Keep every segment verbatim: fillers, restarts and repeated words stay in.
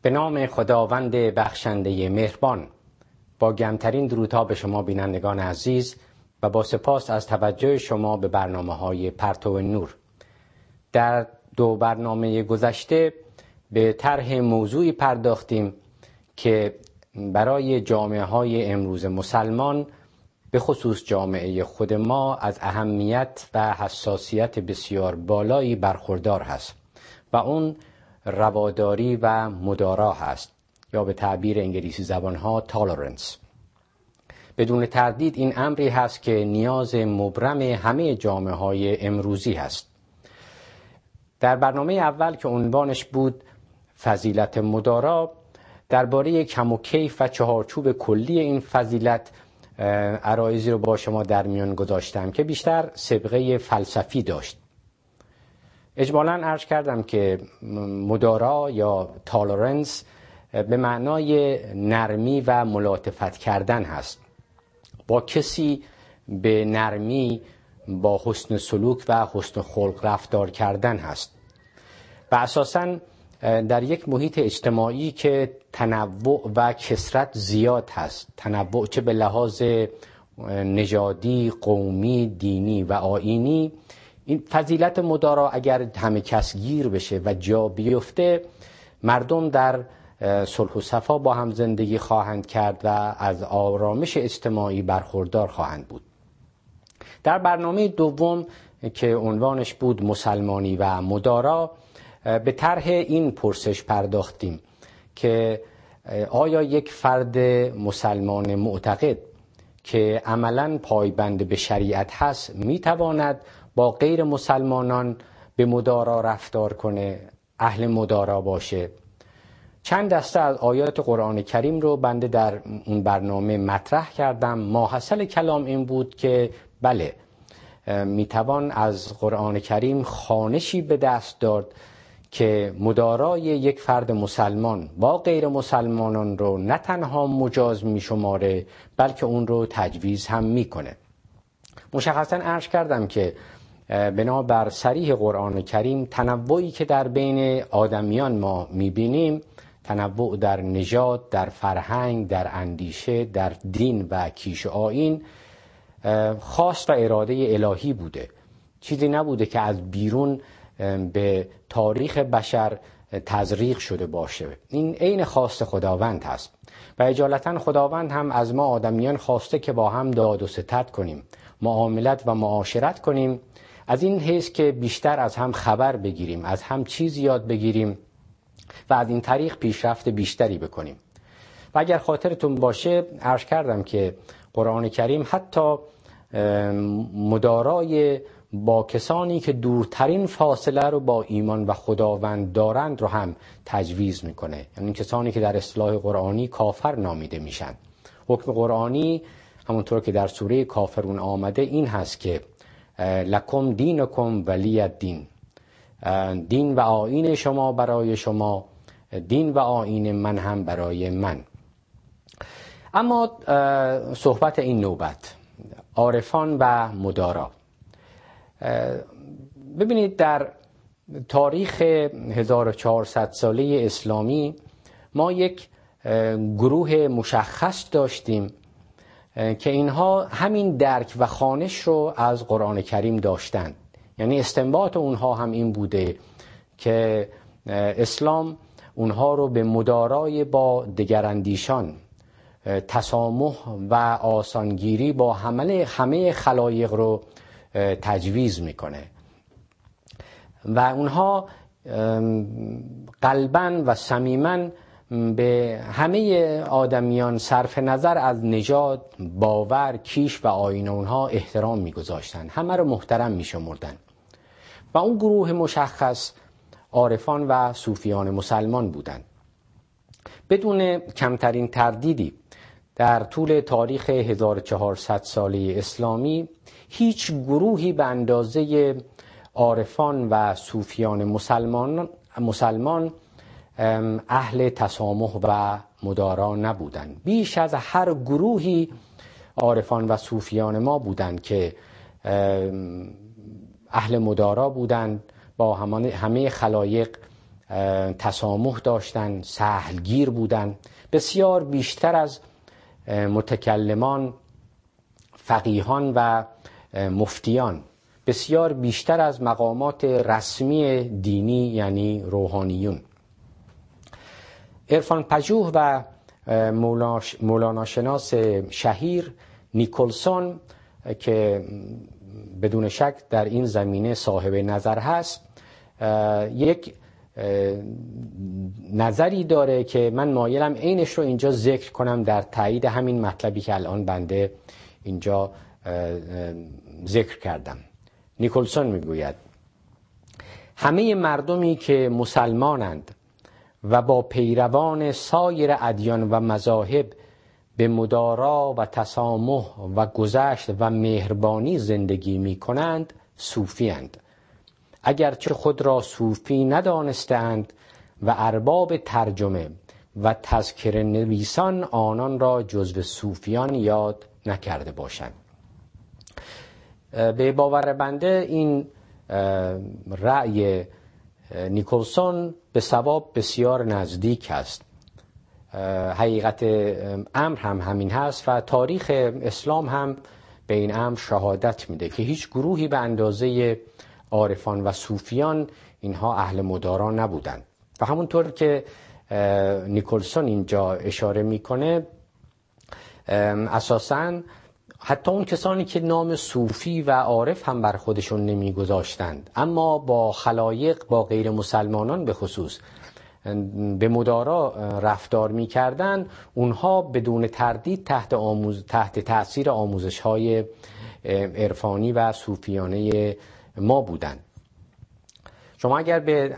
به نام خداوند بخشنده مهربان، با گرمترین درودها به شما بینندگان عزیز و با سپاس از توجه شما به برنامه‌های پرتو نور. در دو برنامه گذشته به طرح موضوعی پرداختیم که برای جامعه‌های امروز مسلمان، به خصوص جامعه خود ما، از اهمیت و حساسیت بسیار بالایی برخوردار هست و اون رواداری و مدارا هست، یا به تعبیر انگلیسی زبانها تالرنس. بدون تردید این امری هست که نیاز مبرم همه جامعه‌های امروزی هست. در برنامه اول که عنوانش بود فضیلت مدارا، درباره کم و کیف و چهارچوب کلی این فضیلت عرایضی رو با شما در میان گذاشتم که بیشتر سابقه فلسفی داشت. اجمالاً عرض کردم که مدارا یا تالرنس به معنای نرمی و ملاطفت کردن هست. با کسی به نرمی، با حسن سلوک و حسن خلق رفتار کردن هست و اساساً در یک محیط اجتماعی که تنوع و کثرت زیاد هست، تنوع چه به لحاظ نژادی، قومی، دینی و آیینی، این فضیلت مدارا اگر همه کس گیر بشه و جا بیفته، مردم در صلح و صفا با هم زندگی خواهند کرد و از آرامش اجتماعی برخوردار خواهند بود. در برنامه دوم که عنوانش بود مسلمانی و مدارا، به طرح این پرسش پرداختیم که آیا یک فرد مسلمان معتقد که عملاً پایبند به شریعت هست میتواند با غیر مسلمانان به مدارا رفتار کنه، اهل مدارا باشه؟ چند دسته از آیات قرآن کریم رو بنده در اون برنامه مطرح کردم. ماحصل کلام این بود که بله، میتوان از قرآن کریم خوانشی به دست داد که مدارای یک فرد مسلمان با غیر مسلمانان رو نه تنها مجاز میشماره، بلکه اون رو تجویز هم میکنه. مشخصا عرض کردم که بنابر صریح قرآن کریم، تنوعی که در بین آدمیان ما میبینیم، تنوع در نژاد، در فرهنگ، در اندیشه، در دین و کیش و آیین، خواست و اراده الهی بوده. چیزی نبوده که از بیرون به تاریخ بشر تزریق شده باشه. این عین خواست خداوند هست و اجالتا خداوند هم از ما آدمیان خواسته که با هم داد و ستد کنیم، معاملت و معاشرت کنیم، از این حیث که بیشتر از هم خبر بگیریم، از هم چیز یاد بگیریم و از این طریق پیشرفت بیشتری بکنیم. و اگر خاطرتون باشه عرض کردم که قرآن کریم حتی مدارای با کسانی که دورترین فاصله رو با ایمان و خداوند دارند رو هم تجویز میکنه، یعنی کسانی که در اصطلاح قرآنی کافر نامیده میشن. حکم قرآنی همونطور که در سوره کافرون آمده این هست که لکم دینکم ولی الدین، دین و آیین شما برای شما، دین و آیین من هم برای من. اما صحبت این نوبت، عارفان و مدارا. ببینید در تاریخ هزار و چهارصد ساله اسلامی ما یک گروه مشخص داشتیم که اینها همین درک و خوانش رو از قرآن کریم داشتند. یعنی استنباط اونها هم این بوده که اسلام اونها رو به مدارای با دگراندیشان، تسامح و آسانگیری با همه همه خلایق رو تجویز میکنه و اونها قلباً و صمیماً به همه آدمیان صرف نظر از نژاد، باور، کیش و آیین اونها احترام میگذاشتن، همه رو محترم میشمردن. و اون گروه مشخص عارفان و صوفیان مسلمان بودند. بدون کمترین تردیدی در طول تاریخ هزار و چهارصد ساله اسلامی هیچ گروهی به اندازه عارفان و صوفیان مسلمان مسلمان اهل تسامح و مدارا نبودند. بیش از هر گروهی عارفان و صوفیان ما بودند که اهل مدارا بودند، با همه خلایق تسامح داشتن، سهلگیر بودن، بسیار بیشتر از متکلمان، فقیهان و مفتیان، بسیار بیشتر از مقامات رسمی دینی یعنی روحانیون. عرفان پژوه و مولانا شناس شهیر نیکلسون که بدون شک در این زمینه صاحب نظر هست، یک نظری داره که من مایلم عینش رو اینجا ذکر کنم در تایید همین مطلبی که الان بنده اینجا ذکر کردم. نیکلسون میگوید همه مردمی که مسلمانند و با پیروان سایر ادیان و مذاهب به مدارا و تسامح و گذشت و مهربانی زندگی می کنند صوفی اند، اگرچه خود را صوفی ندانستند و ارباب ترجمه و تذکره نویسان آنان را جزو صوفیان یاد نکرده باشند. به باور بنده این رأی نیکلسون به صواب بسیار نزدیک است. حقیقت امر هم همین هست و تاریخ اسلام هم به این امر شهادت میده که هیچ گروهی به اندازه عارفان و صوفیان اینها اهل مدارا نبودند و همونطور که نیکلسون اینجا اشاره میکنه اساساً حتی اون کسانی که نام صوفی و عارف هم بر خودشون نمیگذاشتند اما با خلایق، با غیر مسلمانان به خصوص به مدارا رفتار میکردن، اونها بدون تردید تحت آموز تحت تأثیر آموزش های عرفانی و صوفیانه ما بودند. شما اگر به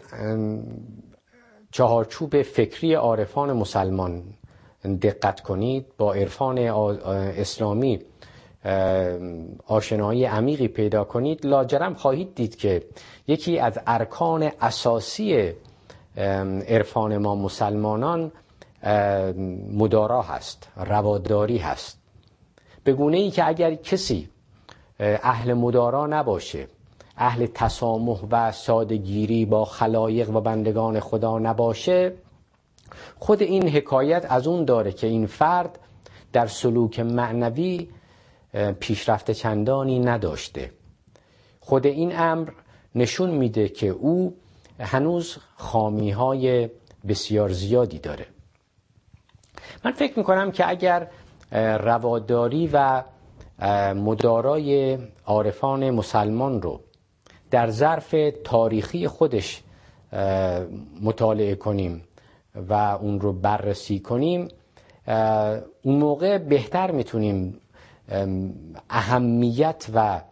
چهارچوب فکری عارفان مسلمان دقت کنید، با عرفان اسلامی آشنایی عمیقی پیدا کنید، لاجرم خواهید دید که یکی از ارکان اساسی عرفان ما مسلمانان مدارا هست، رواداری هست، به گونه ای که اگر کسی اهل مدارا نباشه، اهل تسامح و سادگیری با خلایق و بندگان خدا نباشه، خود این حکایت از اون داره که این فرد در سلوک معنوی پیشرفت چندانی نداشته. خود این امر نشون میده که او هنوز خامی‌های بسیار زیادی داره. من فکر میکنم که اگر رواداری و مدارای عارفان مسلمان رو در ظرف تاریخی خودش مطالعه کنیم و اون رو بررسی کنیم، اون موقع بهتر میتونیم اهمیت و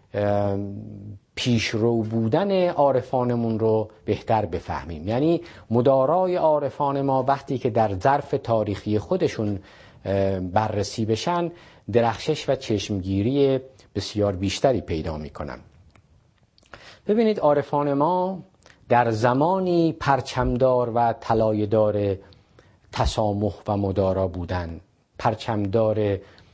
پیشرو بودن عارفانمون رو بهتر بفهمیم. یعنی مدارای عارفان ما وقتی که در ظرف تاریخی خودشون بررسی بشن، درخشش و چشمگیری بسیار بیشتری پیدا میکنن. ببینید عارفان ما در زمانی پرچمدار و طلایه‌دار تسامح و مدارا بودن، پرچمدار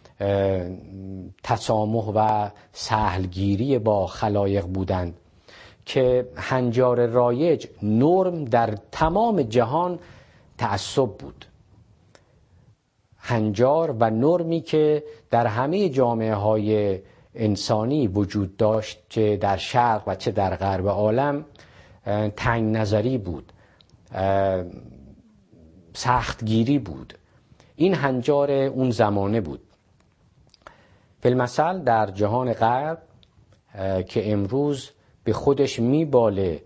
تسامح و سهلگیری با خلایق بودند که هنجار رایج، نرم در تمام جهان تعصب بود. هنجار و نرمی که در همه جامعه های انسانی وجود داشت، چه در شرق و چه در غرب عالم، تنگ نظری بود، سختگیری بود. این هنجار اون زمانه بود. فی‌المثل در جهان غرب که امروز به خودش میباله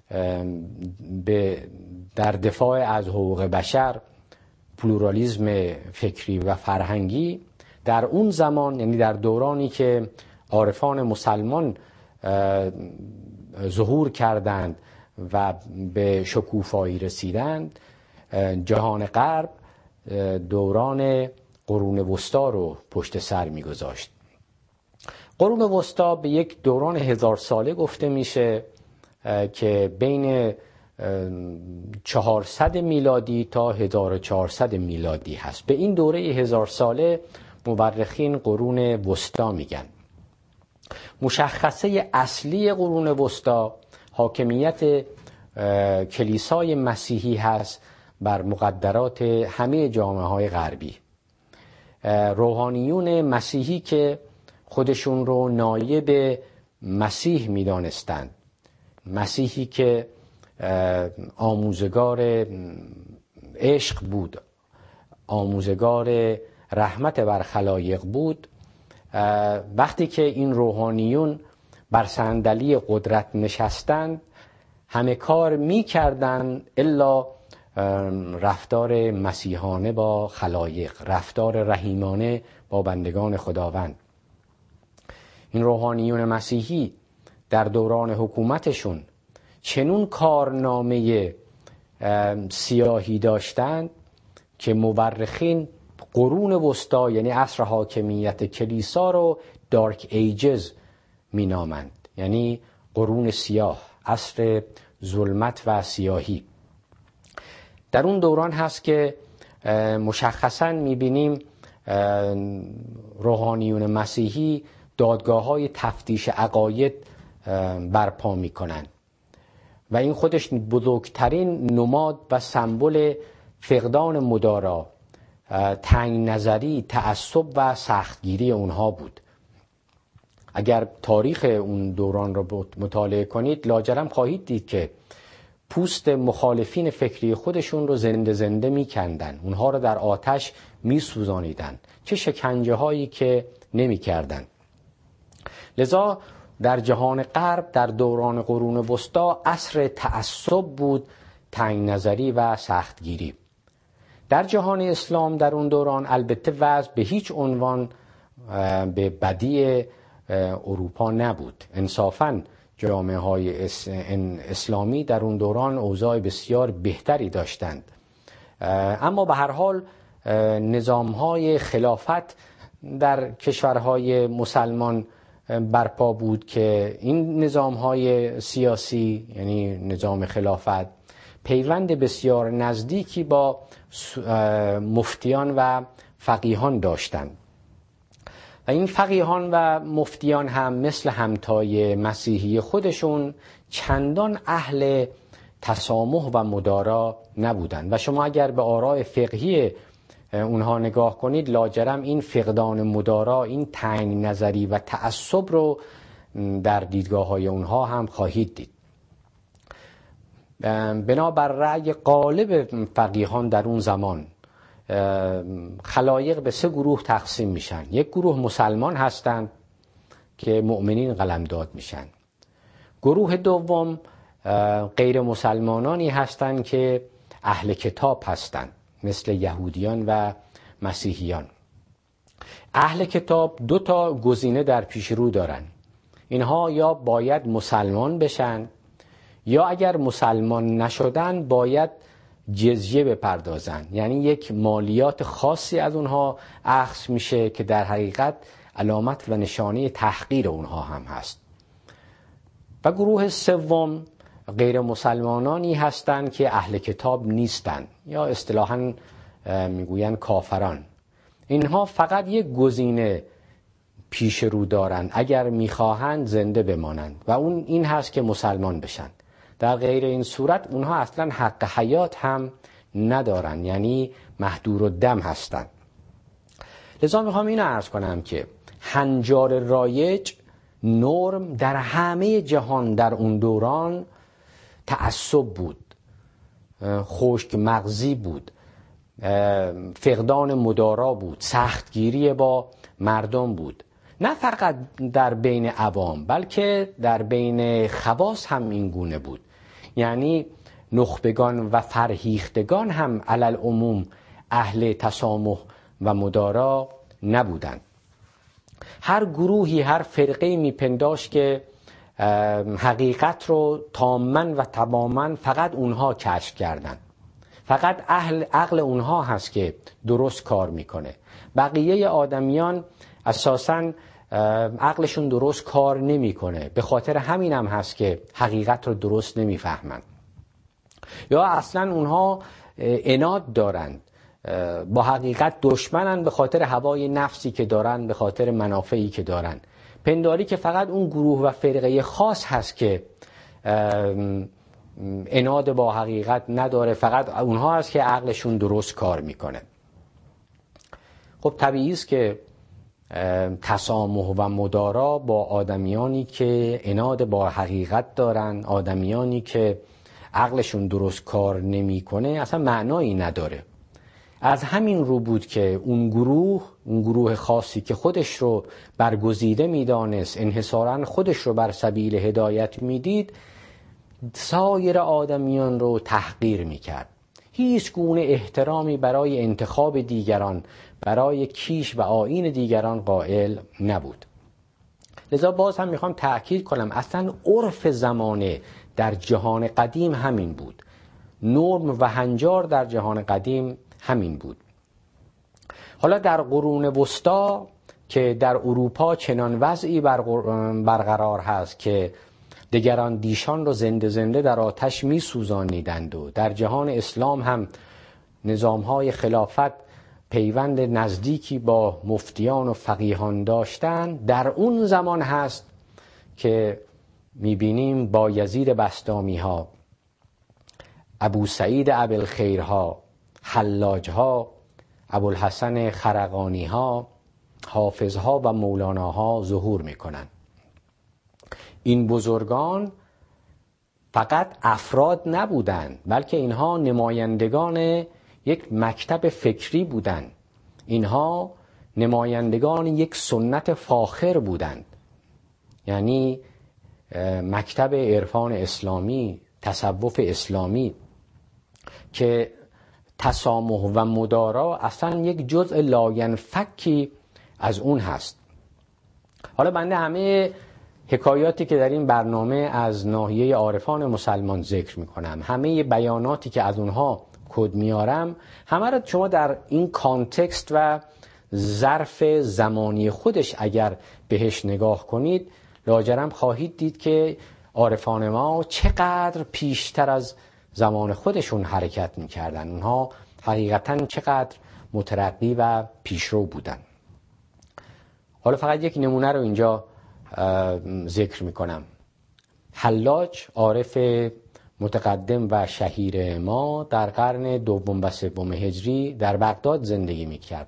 به در دفاع از حقوق بشر، پلورالیسم فکری و فرهنگی، در اون زمان، یعنی در دورانی که عارفان مسلمان ظهور کردند و به شکوفایی رسیدند، جهان غرب دوران قرون وسطا رو پشت سر میگذاشت. قرون وسطا به یک دوران هزار ساله گفته میشه که بین چهارصد میلادی تا هزار و چهارصد میلادی هست. به این دوره هزار ساله مورخین قرون وسطا میگن. مشخصه اصلی قرون وسطا حاکمیت کلیسای مسیحی هست بر مقدرات همه جامعه های غربی. روحانیون مسیحی که خودشون رو نایب مسیح می دانستند، مسیحی که آموزگار عشق بود، آموزگار رحمت بر خلایق بود، وقتی که این روحانیون بر صندلی قدرت نشستند همه کار می کردن الا رفتار مسیحانه با خلایق، رفتار رحیمانه با بندگان خداوند. این روحانیون مسیحی در دوران حکومتشون چنون کارنامه سیاهی داشتند که مورخین قرون وسطی یعنی عصر حاکمیت کلیسا رو دارک ایجز می نامند، یعنی قرون سیاه، عصر ظلمت و سیاهی. در اون دوران هست که مشخصاً می بینیم روحانیون مسیحی دادگاه های تفتیش عقاید برپا می کنند و این خودش بزرگترین نماد و سمبل فقدان مدارا، تنگ نظری، تعصب و سختگیری اونها بود. اگر تاریخ اون دوران رو مطالعه کنید لاجرم خواهید دید که پوست مخالفین فکری خودشون رو زنده زنده می کندن، اونها رو در آتش می سوزانیدن، چه شکنجه هایی که نمی کردن. لذا در جهان غرب در دوران قرون وسطی عصر تعصب بود، تنگ نظری و سختگیری. در جهان اسلام در اون دوران البته وضع به هیچ عنوان به بدی اروپا نبود. انصافاً جامعه های اسلامی در اون دوران اوضاع بسیار بهتری داشتند، اما به هر حال نظام های خلافت در کشورهای مسلمان برپا بود که این نظام های سیاسی یعنی نظام خلافت پیوند بسیار نزدیکی با مفتیان و فقیهان داشتند و این فقیهان و مفتیان هم مثل همتای مسیحی خودشون چندان اهل تسامح و مدارا نبودند و شما اگر به آراء فقهی اونها نگاه کنید لاجرم این فقدان مدارا، این تنگ نظری و تعصب رو در دیدگاه های اونها هم خواهید دید. بنابر رأی غالب فقیهان در اون زمان خلایق به سه گروه تقسیم میشن. یک گروه مسلمان هستند که مؤمنین قلمداد میشن. گروه دوم غیر مسلمانانی هستند که اهل کتاب هستند مثل یهودیان و مسیحیان. اهل کتاب دو تا گزینه در پیش رو دارن. اینها یا باید مسلمان بشن یا اگر مسلمان نشدن باید جزیه بپردازن، یعنی یک مالیات خاصی از اونها اخذ میشه که در حقیقت علامت و نشانه تحقیر اونها هم هست. و گروه سوم غیر مسلمانانی هستند که اهل کتاب نیستند یا اصطلاحاً میگوین کافران. اینها فقط یک گزینه پیش رو دارند اگر میخواهند زنده بمانند و اون این هست که مسلمان بشن. در غیر این صورت اونها اصلا حق حیات هم ندارن، یعنی محدور الدم هستن. لذا میخوام اینو عرض کنم که هنجار رایج نرم در همه جهان در اون دوران تعصب بود، خشک مغزی بود، فقدان مدارا بود، سختگیری با مردم بود. نه فقط در بین عوام بلکه در بین خواص هم این گونه بود. یعنی نخبگان و فرهیختگان هم علل عموم اهل تسامح و مدارا نبودند. هر گروهی، هر فرقه‌ای میپنداشت که حقیقت رو تاماً و تماماً فقط اونها کشف کردن، فقط اهل عقل اونها هست که درست کار میکنه. بقیه آدمیان اساساً عقلشون درست کار نمیکنه، به خاطر همین هم هست که حقیقت رو درست نمیفهمند یا اصلا اونها عناد دارند، با حقیقت دشمنن به خاطر هوای نفسی که دارن، به خاطر منافعی که دارن. پنداری که فقط اون گروه و فرقه خاص هست که عناد با حقیقت نداره، فقط اونها هست که عقلشون درست کار میکنه. خب طبیعی است که تسامح و مدارا با آدمیانی که عناد با حقیقت دارن، آدمیانی که عقلشون درست کار نمیکنه، اصلا معنایی نداره. از همین رو بود که اون گروه اون گروه خاصی که خودش رو برگزیده میدانست، انحصاراً خودش رو بر سبیل هدایت میدید، سایر آدمیان رو تحقیر میکرد. هیچ گونه احترامی برای انتخاب دیگران، برای کیش و آیین دیگران قائل نبود. لذا باز هم میخوام تأکید کنم اصلا عرف زمانه در جهان قدیم همین بود، نرم و هنجار در جهان قدیم همین بود. حالا در قرون وسطا که در اروپا چنان وضعی برقرار هست که دیگران دیشان رو زنده زنده در آتش می سوزانیدند و در جهان اسلام هم نظامهای خلافت پیوند نزدیکی با مفتیان و فقیهان داشتن، در اون زمان هست که می بینیم با یزید بسطامی ها، ابو سعید ابوالخیر ها، حلاج ها، ابوالحسن خرقانی ها، حافظ ها و مولانا ها ظهور می کنند. این بزرگان فقط افراد نبودند، بلکه اینها نمایندگان یک مکتب فکری بودند. اینها نمایندگان یک سنت فاخر بودند، یعنی مکتب عرفان اسلامی، تصوف اسلامی، که تسامح و مدارا اصلا یک جزء لاینفکی از اون هست. حالا بنده همه حکایاتی که در این برنامه از ناحیه عارفان مسلمان ذکر میکنم، همه بیاناتی که از اونها کد میارم، همه را شما در این کانتکست و ظرف زمانی خودش اگر بهش نگاه کنید، لاجرم خواهید دید که عارفان ما چقدر پیشتر از زمان خودشون حرکت میکردن. اونها حقیقتاً چقدر مترقی و پیشرو بودن. حالا فقط یک نمونه رو اینجا ذکر میکنم. حلاج، عارف متقدم و شهیر ما، در قرن دوم و سوم هجری در بغداد زندگی میکرد.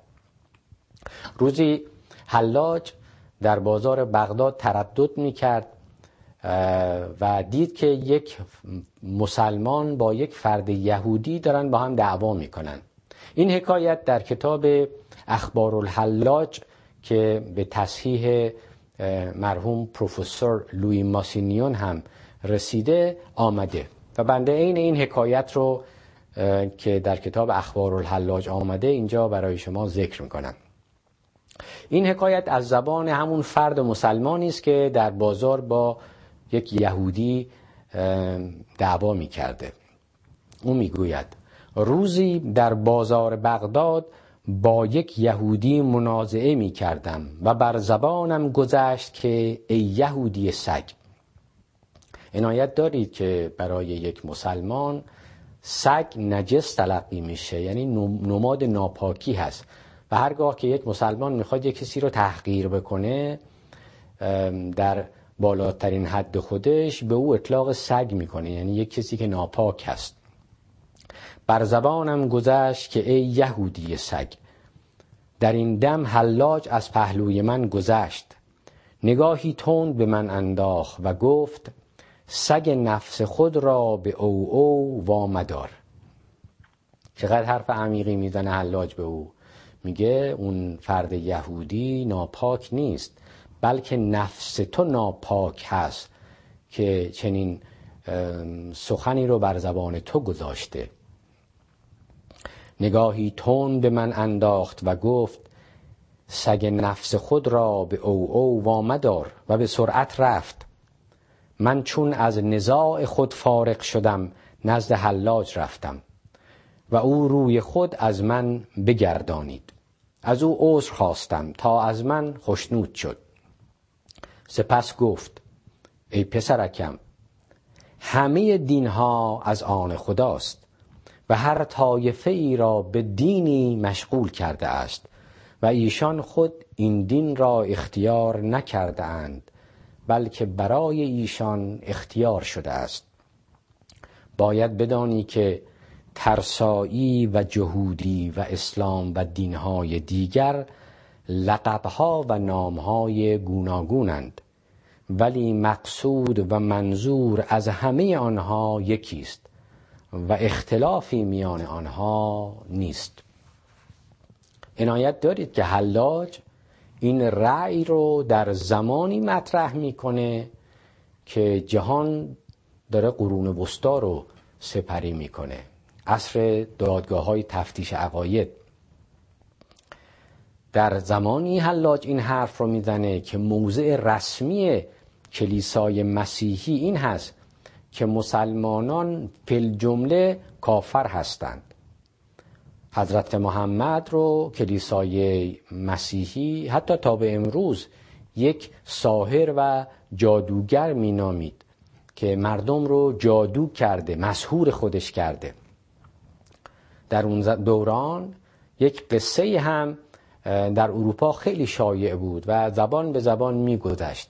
روزی حلاج در بازار بغداد تردد میکرد و دید که یک مسلمان با یک فرد یهودی دارن با هم دعوا میکنن. این حکایت در کتاب اخبار الحلاج که به تصحیح مرحوم پروفسور لویی ماسینیون هم رسیده آمده و بنده این این حکایت رو که در کتاب اخبار الحلاج آمده اینجا برای شما ذکر میکنم. این حکایت از زبان همون فرد مسلمانی است که در بازار با یک یهودی دعوا میکرده. او میگوید روزی در بازار بغداد با یک یهودی منازعه می کردم و بر زبانم گذشت که ای یهودی سگ. عنایت دارید که برای یک مسلمان سگ نجس تلقی میشه، یعنی نماد ناپاکی هست و هرگاه که یک مسلمان میخواد یک کسی رو تحقیر بکنه در بالاترین حد خودش به او اطلاق سگ میکنه، یعنی یک کسی که ناپاک هست. بر زبانم گذشت که ای یهودی سگ. در این دم حلاج از پهلوی من گذشت، نگاهی تند به من انداخت و گفت سگ نفس خود را به او او وامدار. چقدر حرف عمیقی میزنه حلاج به او. میگه اون فرد یهودی ناپاک نیست، بلکه نفس تو ناپاک هست که چنین سخنی رو بر زبان تو گذاشته. نگاهی تند به من انداخت و گفت سگ نفس خود را به او او وامدار و به سرعت رفت. من چون از نزاع خود فارغ شدم نزد حلاج رفتم و او روی خود از من بگردانید. از او عذر خواستم تا از من خوشنود شد. سپس گفت ای پسرکم، همه دینها از آن خداست و هر طایفه ای را به دینی مشغول کرده است و ایشان خود این دین را اختیار نکرده اند، بلکه برای ایشان اختیار شده است. باید بدانی که ترسایی و جهودی و اسلام و دینهای دیگر لقبها و نامهای گوناگونند، ولی مقصود و منظور از همه آنها یکیست و اختلافی میان آنها نیست. عنایت دارید که حلاج این رأی رو در زمانی مطرح میکنه که جهان داره قرون وسطی رو سپری میکنه، عصر دادگاه های تفتیش عقاید. در زمانی حلاج این حرف رو میزنه که موضع رسمی کلیسای مسیحی این هست که مسلمانان فی الجمله کافر هستند. حضرت محمد رو کلیسای مسیحی حتی تا به امروز یک ساحر و جادوگر مینامید که مردم رو جادو کرده، مسحور خودش کرده. در اون دوران یک قصه هم در اروپا خیلی شایع بود و زبان به زبان میگذشت.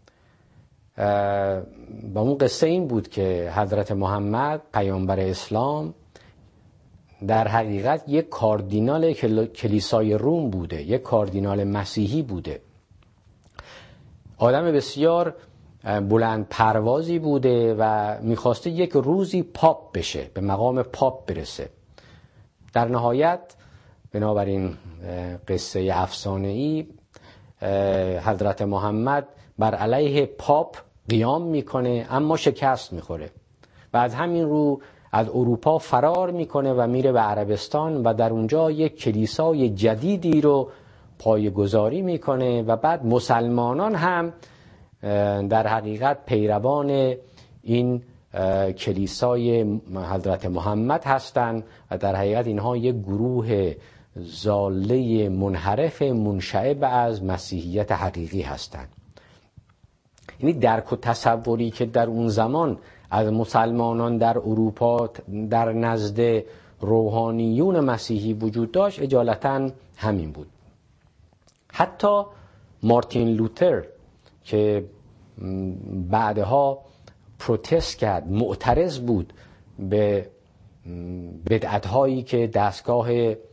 و اون قصه این بود که حضرت محمد پیامبر اسلام در حقیقت یک کاردینال کلیسای روم بوده، یک کاردینال مسیحی بوده. آدم بسیار بلند پروازی بوده و میخواسته یک روزی پاپ بشه، به مقام پاپ برسه. در نهایت بنابراین قصه افسانه‌ای حضرت محمد بر علیه پاپ قیام میکنه اما شکست میخوره و از همین رو از اروپا فرار میکنه و میره به عربستان و در اونجا یک کلیسای جدیدی رو پایه‌گذاری میکنه و بعد مسلمانان هم در حقیقت پیروان این کلیسای حضرت محمد هستند و در حقیقت اینها یک گروه ضاله منحرف منشعب از مسیحیت حقیقی هستند. یعنی درک و تصوری که در اون زمان از مسلمانان در اروپا در نزد روحانیون مسیحی وجود داشت اجالتا همین بود. حتی مارتین لوتر که بعدها پروتست کرد، معترض بود به بدعت‌هایی که دستگاه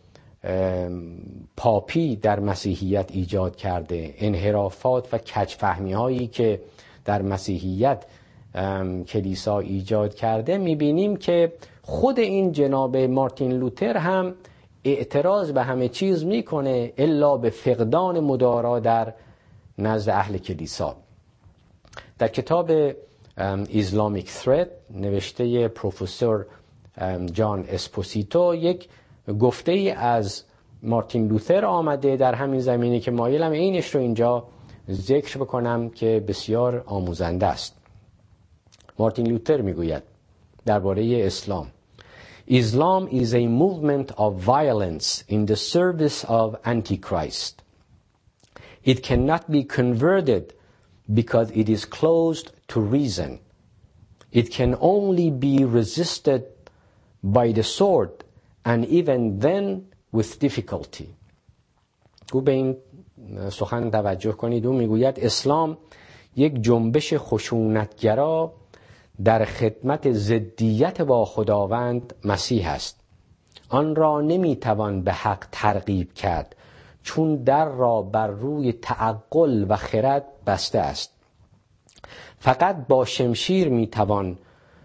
پاپی در مسیحیت ایجاد کرده، انحرافات و کج‌فهمی‌هایی که در مسیحیت کلیسا ایجاد کرده، می‌بینیم که خود این جناب مارتین لوتر هم اعتراض به همه چیز میکنه الا به فقدان مدارا در نزد اهل کلیسا. در کتاب ایسلامیک ثرد نوشته پروفسور جان اسپوسیتو یک گفته ای از مارتین لوتر آمده در همین زمینه که مایلم اینش رو اینجا ذکر بکنم که بسیار آموزنده است. مارتین لوتر میگوید درباره اسلام: Islam is a movement of violence in the service of Antichrist. It cannot be converted because it is closed to reason. It can only be resisted by the sword, and even then with difficulty. او به این سخن توجه کنید. او میگوید اسلام یک جنبش خشونتگرا در خدمت ضدیت با خداوند مسیح است. آن را نمیتوان به حق ترغیب کرد چون در را بر روی تعقل و خرد بسته است. فقط با شمشیر میتوان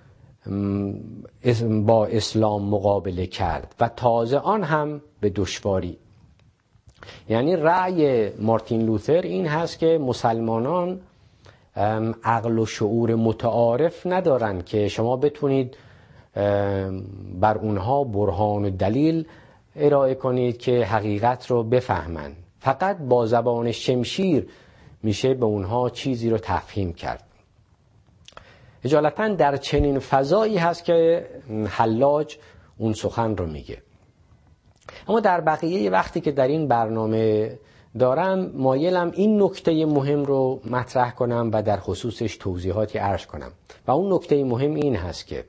با اسلام مقابله کرد و تازه آن هم به دشواری. یعنی رأی مارتین لوتر این هست که مسلمانان عقل و شعور متعارف ندارن که شما بتونید بر اونها برهان و دلیل ارائه کنید که حقیقت رو بفهمن. فقط با زبان شمشیر میشه به اونها چیزی رو تفهیم کرد. اجالتا در چنین فضایی هست که حلاج اون سخن رو میگه. اما در بقیه وقتی که در این برنامه دارم مایلم این نکته مهم رو مطرح کنم و در خصوصش توضیحاتی عرض کنم و اون نکته مهم این هست که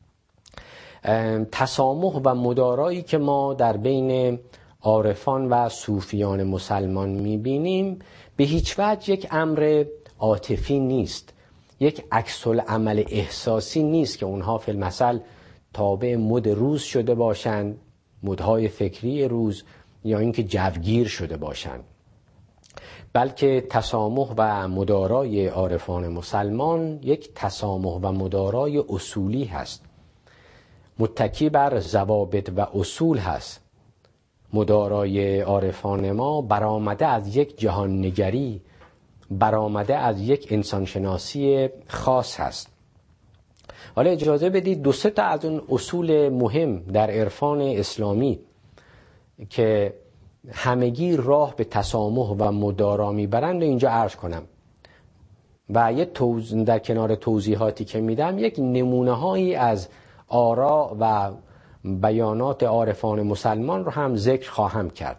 تسامح و مدارایی که ما در بین عارفان و صوفیان مسلمان میبینیم به هیچ وجه یک امر عاطفی نیست، یک عکس العمل احساسی نیست که اونها فی المثل تابع مد روز شده باشند، مدهای فکری روز، یا اینکه جوگیر شده باشند، بلکه تسامح و مدارای عارفان مسلمان یک تسامح و مدارای اصولی هست، متکی بر ضوابط و اصول هست. مدارای عارفان ما برآمده از یک جهان نگری، برآمده از یک انسانشناسی خاص هست. حالا اجازه بدید دو سه تا از اون اصول مهم در عرفان اسلامی که همگی راه به تسامح و مدارا میبرند و اینجا عرض کنم و یه توز... در کنار توضیحاتی که میدم یک نمونه هایی از آراء و بیانات عارفان مسلمان رو هم ذکر خواهم کرد.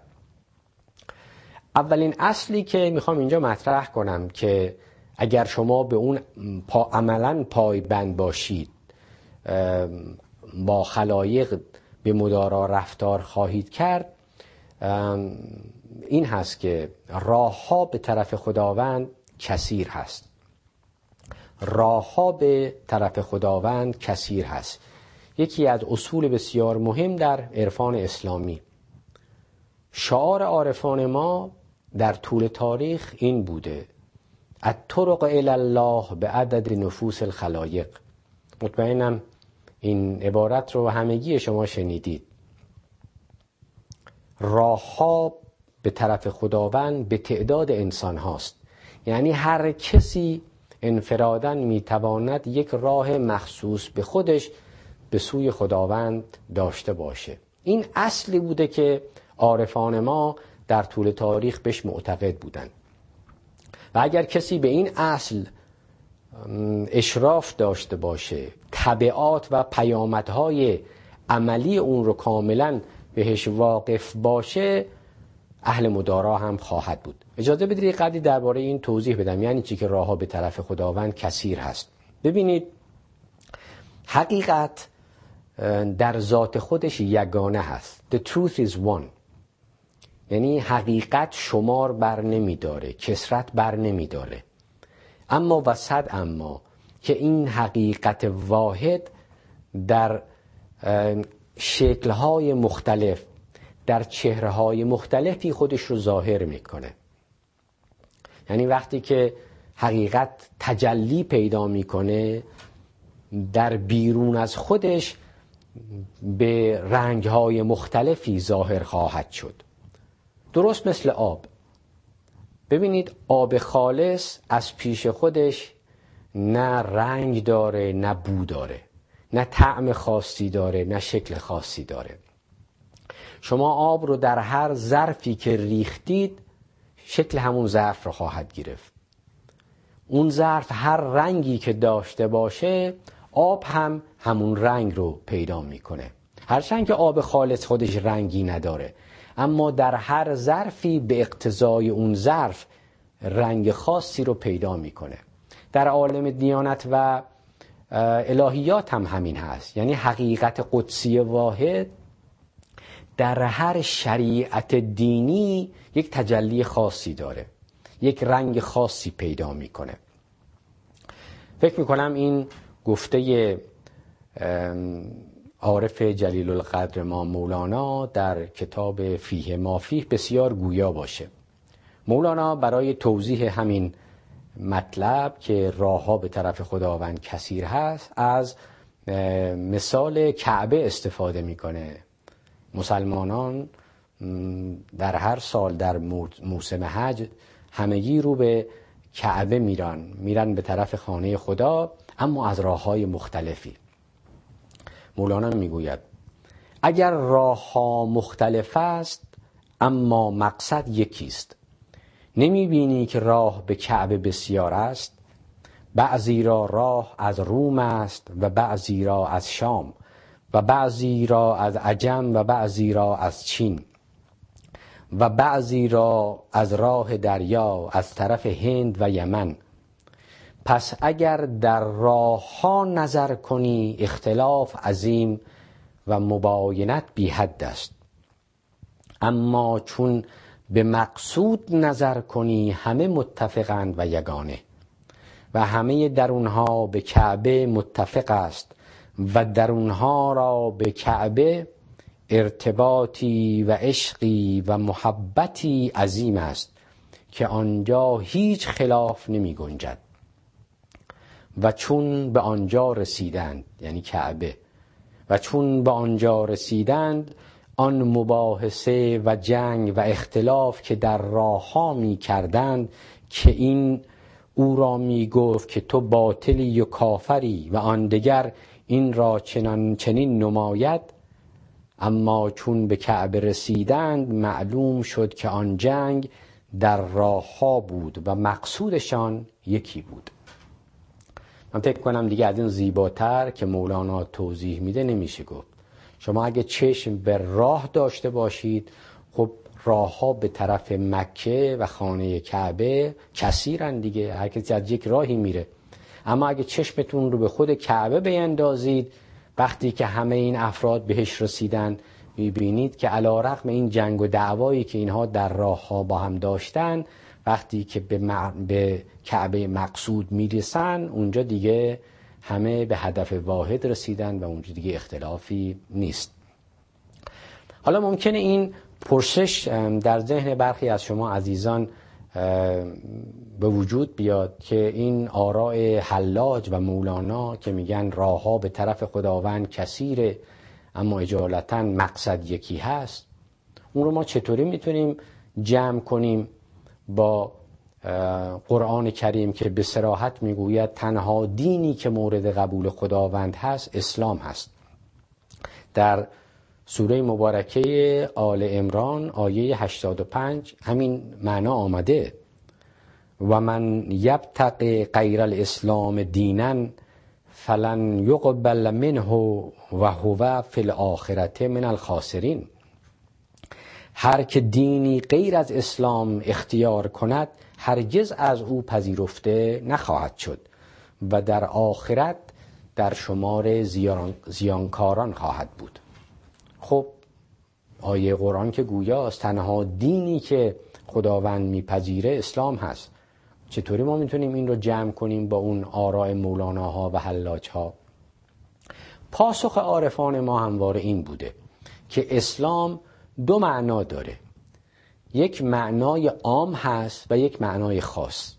اولین اصلی که میخوام اینجا مطرح کنم که اگر شما به اون پا عملاً پایبند باشید، با خلایق به مدارا رفتار خواهید کرد، این هست که راه ها به طرف خداوند کثیر هست. راه ها به طرف خداوند کثیر هست. یکی از اصول بسیار مهم در عرفان اسلامی. شعار عارفان ما در طول تاریخ این بوده: الطرق الی الله به عدد نفوس الخلایق. مطمئنم این عبارت رو همگی شما شنیدید. راه ها به طرف خداوند به تعداد انسان هاست، یعنی هر کسی انفراداً میتواند یک راه مخصوص به خودش به سوی خداوند داشته باشه. این اصلی بوده که عارفان ما در طول تاریخ بهش معتقد بودند و اگر کسی به این اصل اشراف داشته باشه، تبعات و پیامدهای عملی اون رو کاملا بهش واقف باشه، اهل مدارا هم خواهد بود. اجازه بدید قدری درباره این توضیح بدم، یعنی چی که راه ها به طرف خداوند کثیر هست. ببینید، حقیقت در ذات خودش یگانه هست. The truth is one. یعنی حقیقت شمار بر نمی داره، کثرت بر نمی داره. اما و صد اما که این حقیقت واحد در شکل‌های مختلف، در چهره‌های مختلفی خودش رو ظاهر میکنه. یعنی وقتی که حقیقت تجلی پیدا میکنه در بیرون از خودش به رنگ‌های مختلفی ظاهر خواهد شد. درست مثل آب. ببینید، آب خالص از پیش خودش نه رنگ داره، نه بو داره، نه طعم خاصی داره، نه شکل خاصی داره. شما آب رو در هر ظرفی که ریختید شکل همون ظرف رو خواهد گرفت. اون ظرف هر رنگی که داشته باشه آب هم همون رنگ رو پیدا میکنه. هرچند که آب خالص خودش رنگی نداره، اما در هر ظرفی به اقتضای اون ظرف رنگ خاصی رو پیدا میکنه. در عالم دیانت و الهیات هم همین هست. یعنی حقیقت قدسی واحد در هر شریعت دینی یک تجلی خاصی داره، یک رنگ خاصی پیدا میکنه. فکر میکنم این گفته عارف جلیل القدر ما مولانا در کتاب فیه ما فیه بسیار گویا باشه. مولانا برای توضیح همین مطلب که راه ها به طرف خداوند کثیر هست از مثال کعبه استفاده میکنه. مسلمانان در هر سال در موسم حج همگی رو به کعبه میرن میرن به طرف خانه خدا، اما از راه های مختلفی. مولانا میگوید اگر راه ها مختلف است اما مقصد یکیست. نمی بینی که راه به کعبه بسیار است؟ بعضی را راه از روم است و بعضی را از شام و بعضی را از عجم و بعضی را از چین و بعضی را از راه دریا از طرف هند و یمن. پس اگر در راه ها نظر کنی اختلاف عظیم و مباینت بی حد است، اما چون به مقصود نظر کنی همه متفقند و یگانه. و همه درونها به کعبه متفق است و درونها را به کعبه ارتباطی و عشقی و محبتی عظیم است که آنجا هیچ خلاف نمی گنجد. و چون به آنجا رسیدند، یعنی کعبه، و چون به آنجا رسیدند آن مباحثه و جنگ و اختلاف که در راه ها می کردند که این او را می گفت که تو باطلی و کافری و آن دگر این را چنان چنین نماید، اما چون به کعبه رسیدند معلوم شد که آن جنگ در راه ها بود و مقصودشان یکی بود. من فکر کنم دیگه از این زیباتر که مولانا توضیح میده نمیشه گفت. شما اگه چشم به راه داشته باشید، خب راه ها به طرف مکه و خانه کعبه کثیرن دیگه، هر کسی از یک راهی میره. اما اگه چشمتون رو به خود کعبه بیندازید، وقتی که همه این افراد بهش رسیدن، میبینید که علی رغم این جنگ و دعوایی که اینها در راه ها با هم داشتن، وقتی که به, مع... به کعبه مقصود میرسن، اونجا دیگه همه به هدف واحد رسیدن و اونجا دیگه اختلافی نیست. حالا ممکنه این پرسش در ذهن برخی از شما عزیزان به وجود بیاد که این آراء حلاج و مولانا که میگن راه ها به طرف خداوند کثیره اما اجالتا مقصد یکی هست، اون رو ما چطوری میتونیم جمع کنیم با قرآن کریم که به صراحت میگوید تنها دینی که مورد قبول خداوند هست اسلام هست؟ در سوره مبارکه آل عمران آیه هشتاد و پنج همین معنا آمده: و من یبتغی غیر الاسلام دینا فلن یقبل منه و هو فی الاخرة من الخاسرین. هر که دینی غیر از اسلام اختیار کند هرگز از او پذیرفته نخواهد شد و در آخرت در شمار زیان، زیانکاران خواهد بود. خب آیه قرآن که گویاست تنها دینی که خداوند میپذیره اسلام هست. چطوری ما میتونیم این رو جمع کنیم با اون آراء مولاناها و حلاجها؟ پاسخ عارفان ما همواره این بوده که اسلام دو معنا داره، یک معنای عام هست و یک معنای خاص.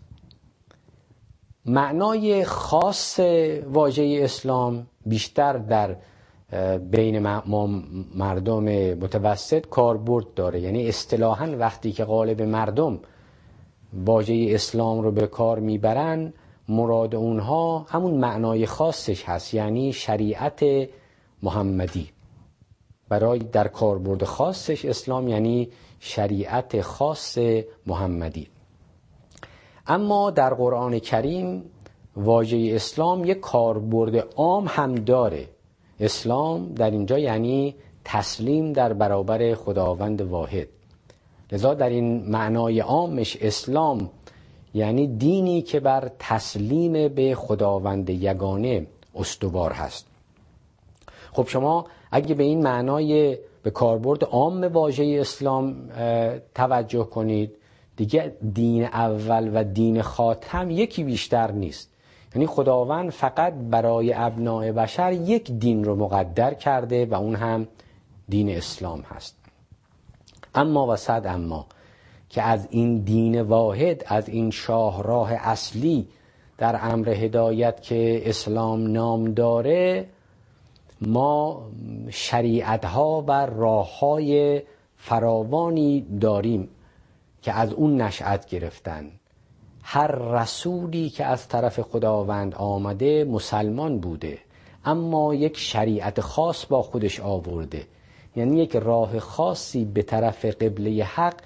معنای خاص واژه اسلام بیشتر در بین ما مردم متوسط کاربرد داره، یعنی اصطلاحاً وقتی که غالب مردم واژه اسلام رو به کار میبرن مراد اونها همون معنای خاصش هست، یعنی شریعت محمدی. برای در کاربرد خاصش اسلام یعنی شریعت خاص محمدی. اما در قرآن کریم واژه اسلام یک کاربرد عام هم داره. اسلام در اینجا یعنی تسلیم در برابر خداوند واحد. لذا در این معنای عامش اسلام یعنی دینی که بر تسلیم به خداوند یگانه استوار هست. خب شما اگه به این معنای به کاربرد عام واژه اسلام توجه کنید، دیگه دین اول و دین خاتم یکی بیشتر نیست. یعنی خداوند فقط برای ابناء بشر یک دین رو مقدر کرده و اون هم دین اسلام هست. اما و صد اما که از این دین واحد، از این شاهراه اصلی در امر هدایت که اسلام نام داره، ما شریعتها و راههای فراوانی داریم که از اون نشأت گرفتن. هر رسولی که از طرف خداوند آمده مسلمان بوده، اما یک شریعت خاص با خودش آورده، یعنی یک راه خاصی به طرف قبله حق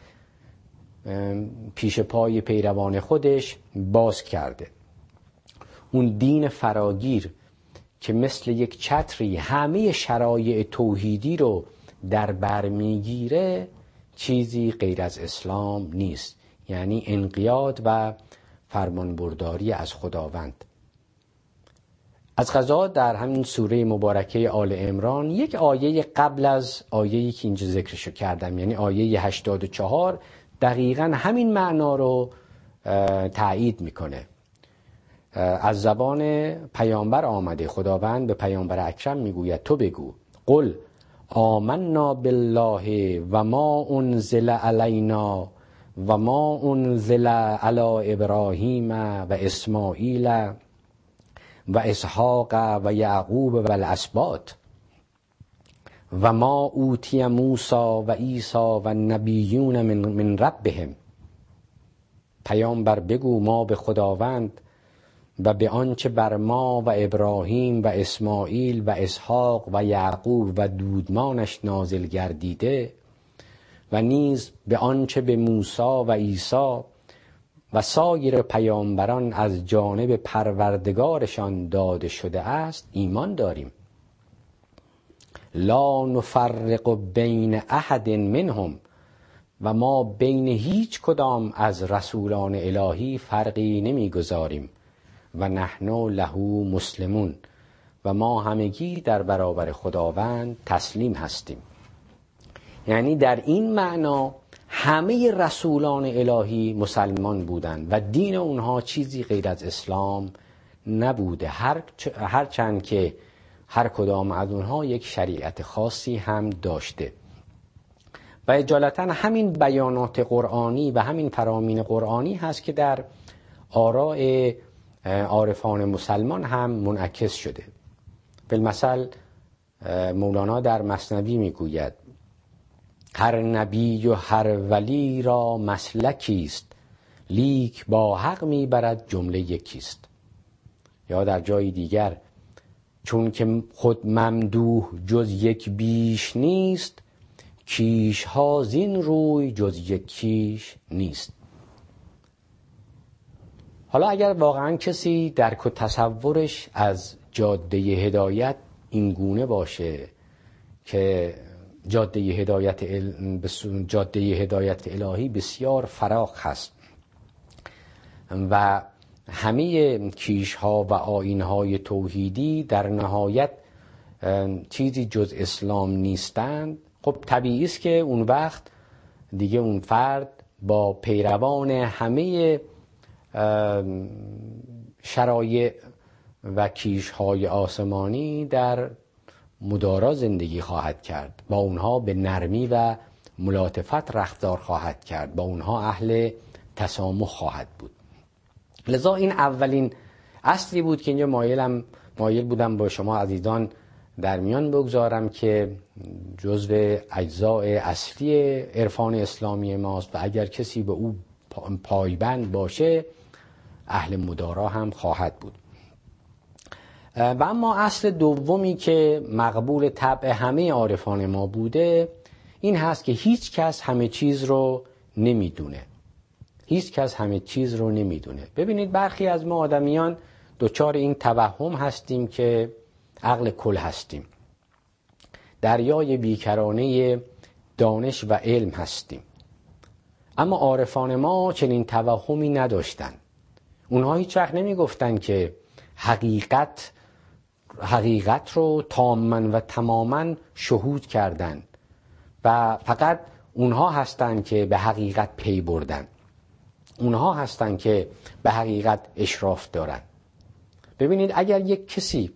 پیش پای پیروان خودش باز کرده. اون دین فراگیر که مثل یک چتری همه شرایع توحیدی رو در بر میگیره چیزی غیر از اسلام نیست، یعنی انقیاد و فرمانبرداری از خداوند. از قضا در همین سوره مبارکه آل عمران یک آیه قبل از آیه‌ای که اینجا ذکرشو کردم، یعنی آیه هشتاد و چهار، دقیقاً همین معنا رو تایید میکنه. از زبان پیامبر آمده. خداوند به پیامبر اکرم میگوید تو بگو قل آمنا بالله و ما انزل علینا و ما انزل علی ابراهیم و اسماعیل و اسحاق و یعقوب و الاسباط و ما اوتی موسی و عیسی و نبیون من, من ربهم. پیامبر بگو ما به خداوند و به آنچه بر ما و ابراهیم و اسماعیل و اسحاق و یعقوب و دودمانش نازل گردیده و نیز به آنچه به موسی و عیسی و سایر پیامبران از جانب پروردگارشان داده شده است ایمان داریم. لا نفرق بین احد منهم و ما بین هیچ کدام از رسولان الهی فرقی نمیگذاریم و نحن له مسلمون و ما همگی در برابر خداوند تسلیم هستیم. یعنی در این معنا همه رسولان الهی مسلمان بودند و دین اونها چیزی غیر از اسلام نبوده، هر هرچند که هر کدام از اونها یک شریعت خاصی هم داشته. و اجالتا همین بیانات قرآنی و همین فرامین قرآنی هست که در آراء عارفان مسلمان هم منعکس شده. بالمثل مولانا در مثنوی میگوید هر نبی و هر ولی را مسلکی است، لیک با حق میبرد جمله یکیست. یا در جای دیگر چون که خود ممدوح جز یک بیش نیست، کیش ها زین روی جز یک کیش نیست. حالا اگر واقعا کسی درک و تصورش از جاده هدایت این گونه باشه که جاده هدایت ال... جاده هدایت الهی بسیار فراخ هست و همه کیش ها و آیین های توحیدی در نهایت چیزی جز اسلام نیستند، خب طبیعی است که اون وقت دیگه اون فرد با پیروان همه شرایع و کیش های آسمانی در مدارا زندگی خواهد کرد، با اونها به نرمی و ملاطفت رفتار خواهد کرد، با اونها اهل تسامح خواهد بود. لذا این اولین اصلی بود که اینجا مایلم مایل بودم با شما عزیزان در میان بگذارم که جزو اجزاء اصلی عرفان اسلامی ماست و اگر کسی به او پایبند باشه اهل مدارا هم خواهد بود. و اما اصل دومی که مقبول طبع همه عارفان ما بوده این هست که هیچ کس همه چیز رو نمیدونه. هیچ کس همه چیز رو نمیدونه. ببینید برخی از ما آدمیان دوچار این توهم هستیم که عقل کل هستیم، دریای بیکرانه دانش و علم هستیم. اما عارفان ما چنین توهمی نداشتن. اونها هیچ وقت نمی گفتن که حقیقت حقیقت رو تاماً و تماماً شهود کردن و فقط اونها هستن که به حقیقت پی بردن، اونها هستن که به حقیقت اشراف دارن. ببینید اگر یک کسی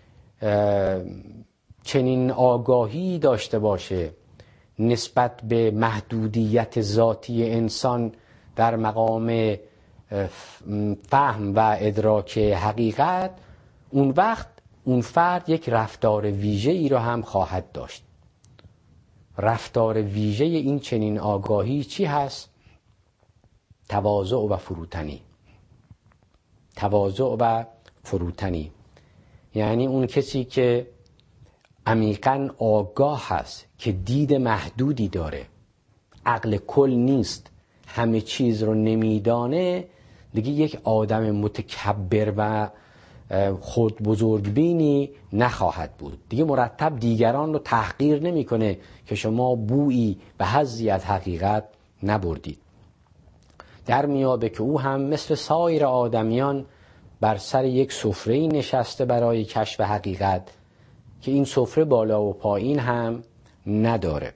چنین آگاهی داشته باشه نسبت به محدودیت ذاتی انسان در مقام فهم و ادراک حقیقت، اون وقت اون فرد یک رفتار ویژه ای رو هم خواهد داشت. رفتار ویژه این چنین آگاهی چی هست؟ تواضع و فروتنی. تواضع و فروتنی یعنی اون کسی که عمیقاً آگاه هست که دید محدودی داره، عقل کل نیست، همه چیز رو نمیدانه، دیگه یک آدم متکبر و خود بزرگبینی نخواهد بود. دیگه مرتب دیگران رو تحقیر نمیکنه که شما بویی به حظی از حقیقت نبردید. در میابه که او هم مثل سایر آدمیان بر سر یک سفره‌ای نشسته برای کشف حقیقت که این سفره بالا و پایین هم نداره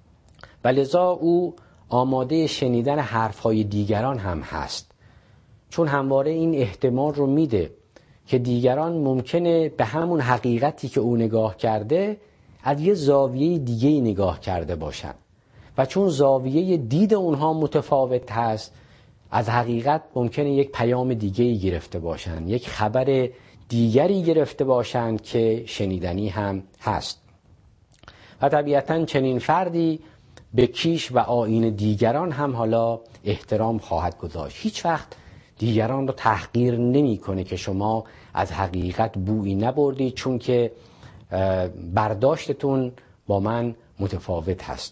و لذا او آماده شنیدن حرفهای دیگران هم هست، چون همواره این احتمال رو میده که دیگران ممکنه به همون حقیقتی که او نگاه کرده از یه زاویه دیگه نگاه کرده باشن و چون زاویه دید اونها متفاوت هست، از حقیقت ممکنه یک پیام دیگه‌ای گرفته باشن، یک خبر دیگری گرفته باشن که شنیدنی هم هست. و طبیعتاً چنین فردی به کیش و آیین دیگران هم حالا احترام خواهد گذاشت. هیچ وقت دیگران رو تحقیر نمی‌کنه که شما از حقیقت بویی نبردید چون که برداشتتون با من متفاوت هست.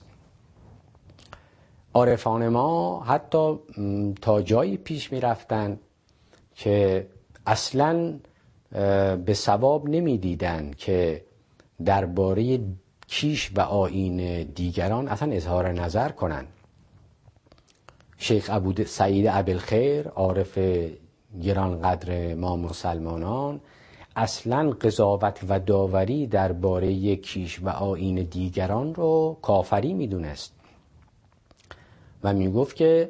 عارفان ما حتی تا جایی پیش می رفتن که اصلاً به صواب نمی دیدن که درباره کیش و آیین دیگران اصلا اظهار نظر کنن. شیخ ابو سعید ابوالخیر، عارف گرانقدر ما مسلمانان، اصلاً قضاوت و داوری درباره کیش و آیین دیگران رو کافری می دونست و می گفت که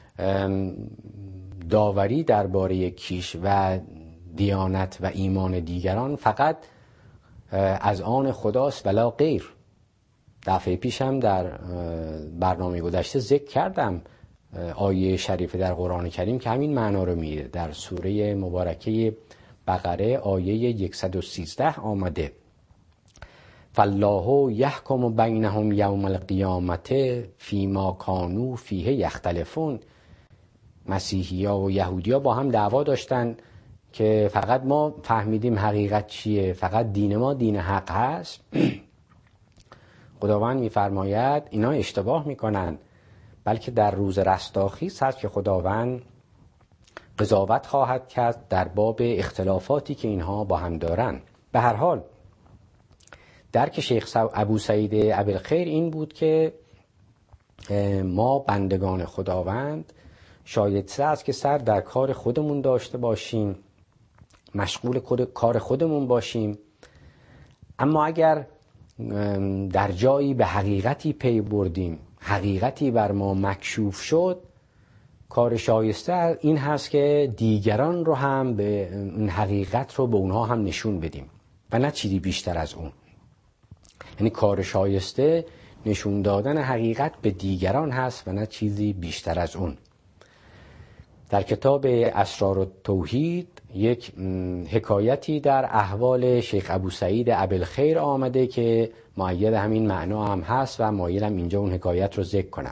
داوری درباره کیش و دیانت و ایمان دیگران فقط از آن خداست ولا غیر. دفعه پیشم در برنامه گذشته ذکر کردم آیه شریفه در قرآن کریم که همین معنا رو میده. در سوره مبارکه بقره آیه صد و سیزده آمده: فالله یحکم بینهم یوم القیامت فیما کانوا فیه یختلفون. مسیحی‌ها و یهودی‌ها با هم دعوا داشتن که فقط ما فهمیدیم حقیقت چیه، فقط دین ما دین حق هست. خداوند می‌فرماید اینا اشتباه می‌کنن، بلکه در روز رستاخیز هست که خداوند قضاوت خواهد کرد در باب اختلافاتی که اینها با هم دارن. به هر حال درک شیخ ابو سعید ابوالخیر این بود که ما بندگان خداوند شایسته است که سر در کار خودمون داشته باشیم، مشغول کار خودمون باشیم، اما اگر در جایی به حقیقتی پی بردیم، حقیقتی بر ما مکشوف شد، کار شایسته این هست که دیگران رو هم به این حقیقت رو به اونها هم نشون بدیم و نه چیزی بیشتر از اون. یعنی کار شایسته نشون دادن حقیقت به دیگران هست و نه چیزی بیشتر از اون. در کتاب اسرار التوحید یک حکایتی در احوال شیخ ابو سعید ابوالخیر آمده که مؤید همین معنا هم هست و مایلم اینجا اون حکایت رو ذکر کنم.